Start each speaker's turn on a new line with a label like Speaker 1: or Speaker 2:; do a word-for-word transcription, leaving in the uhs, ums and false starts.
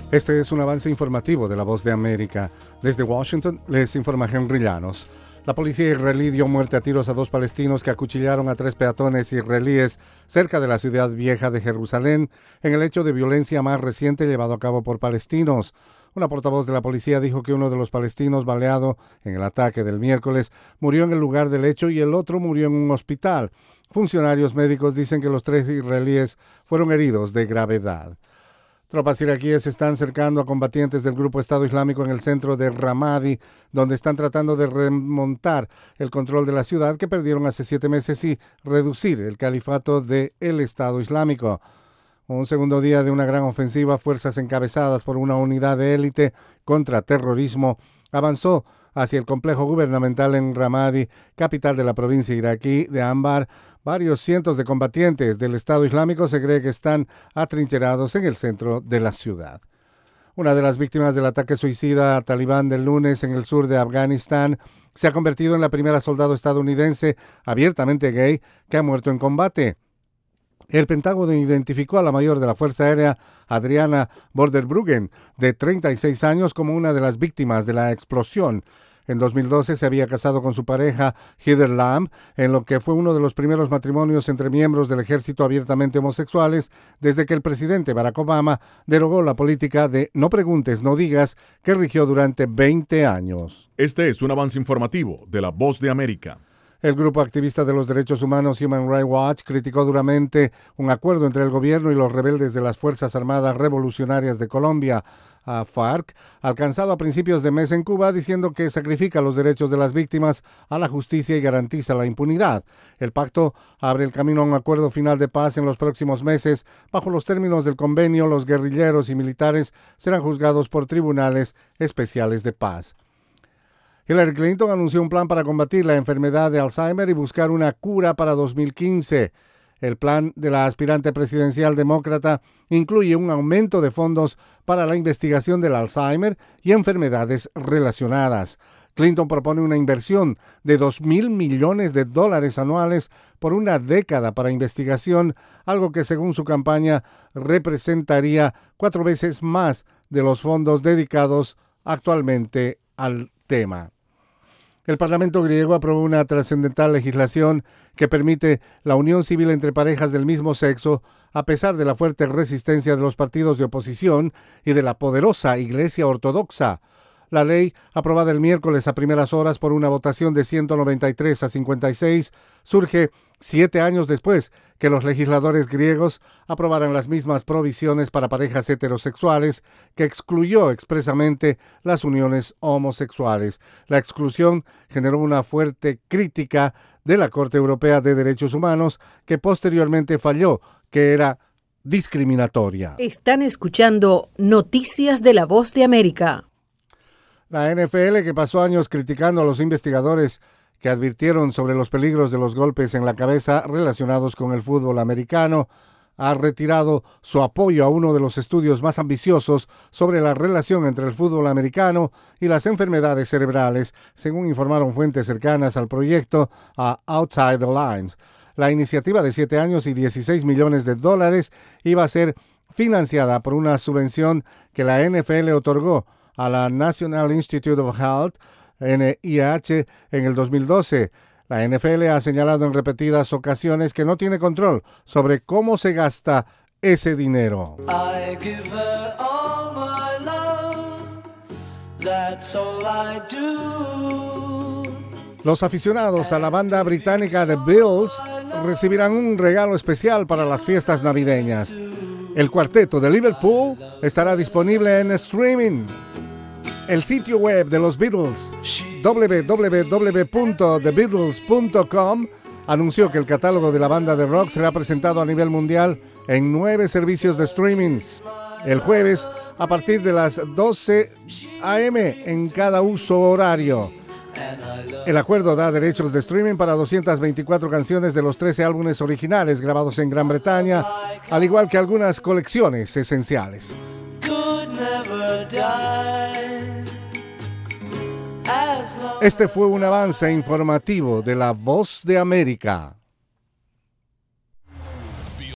Speaker 1: Este es un avance informativo de La Voz de América. Desde Washington les informa Henry Llanos. La policía israelí dio muerte a tiros a dos palestinos que acuchillaron a tres peatones israelíes cerca de la ciudad vieja de Jerusalén en el hecho de violencia más reciente llevado a cabo por palestinos. Una portavoz de la policía dijo que uno de los palestinos baleado en el ataque del miércoles murió en el lugar del hecho y el otro murió en un hospital. Funcionarios médicos dicen que los tres israelíes fueron heridos de gravedad. Tropas iraquíes se están cercando a combatientes del grupo Estado Islámico en el centro de Ramadi, donde están tratando de remontar el control de la ciudad que perdieron hace siete meses y reducir el califato del Estado Islámico. Un segundo día de una gran ofensiva, fuerzas encabezadas por una unidad de élite contra terrorismo avanzó hacia el complejo gubernamental en Ramadi, capital de la provincia iraquí de Anbar. Varios cientos de combatientes del Estado Islámico se cree que están atrincherados en el centro de la ciudad. Una de las víctimas del ataque suicida talibán del lunes en el sur de Afganistán se ha convertido en la primera soldado estadounidense abiertamente gay que ha muerto en combate. El Pentágono identificó a la mayor de la Fuerza Aérea, Adriana Borderbruggen, de treinta y seis años, como una de las víctimas de la explosión. En dos mil doce se había casado con su pareja, Heather Lamb, en lo que fue uno de los primeros matrimonios entre miembros del ejército abiertamente homosexuales desde que el presidente Barack Obama derogó la política de no preguntes, no digas, que rigió durante veinte años.
Speaker 2: Este es un avance informativo de La Voz de América.
Speaker 1: El grupo activista de los derechos humanos Human Rights Watch criticó duramente un acuerdo entre el gobierno y los rebeldes de las Fuerzas Armadas Revolucionarias de Colombia, a FARC, alcanzado a principios de mes en Cuba, diciendo que sacrifica los derechos de las víctimas a la justicia y garantiza la impunidad. El pacto abre el camino a un acuerdo final de paz en los próximos meses. Bajo los términos del convenio, los guerrilleros y militares serán juzgados por tribunales especiales de paz. Hillary Clinton anunció un plan para combatir la enfermedad de Alzheimer y buscar una cura para dos mil quince. El plan de la aspirante presidencial demócrata incluye un aumento de fondos para la investigación del Alzheimer y enfermedades relacionadas. Clinton propone una inversión de dos mil millones de dólares anuales por una década para investigación, algo que según su campaña representaría cuatro veces más de los fondos dedicados actualmente al tema. El Parlamento griego aprobó una trascendental legislación que permite la unión civil entre parejas del mismo sexo, a pesar de la fuerte resistencia de los partidos de oposición y de la poderosa Iglesia Ortodoxa. La ley, aprobada el miércoles a primeras horas por una votación de ciento noventa y tres a cincuenta y seis, surge siete años después que los legisladores griegos aprobaran las mismas provisiones para parejas heterosexuales, que excluyó expresamente las uniones homosexuales. La exclusión generó una fuerte crítica de la Corte Europea de Derechos Humanos, que posteriormente falló que era discriminatoria.
Speaker 3: Están escuchando Noticias de La Voz de América.
Speaker 1: La N F L, que pasó años criticando a los investigadores que advirtieron sobre los peligros de los golpes en la cabeza relacionados con el fútbol americano, ha retirado su apoyo a uno de los estudios más ambiciosos sobre la relación entre el fútbol americano y las enfermedades cerebrales, según informaron fuentes cercanas al proyecto a Outside the Lines. La iniciativa de siete años y dieciséis millones de dólares iba a ser financiada por una subvención que la N F L otorgó a la National Institute of Health, N I H, en el dos mil doce. La N F L ha señalado en repetidas ocasiones que no tiene control sobre cómo se gasta ese dinero. I give her all my love, that's all I do. Los aficionados a la banda británica The Beatles recibirán un regalo especial para las fiestas navideñas. El cuarteto de Liverpool estará disponible en streaming. El sitio web de los Beatles, doble u doble u doble u punto the beatles punto com, anunció que el catálogo de la banda de rock será presentado a nivel mundial en nueve servicios de streaming el jueves a partir de las doce a eme en cada uso horario. El acuerdo da derechos de streaming para doscientas veinticuatro canciones de los trece álbumes originales grabados en Gran Bretaña, al igual que algunas colecciones esenciales. Este fue un avance informativo de La Voz de América.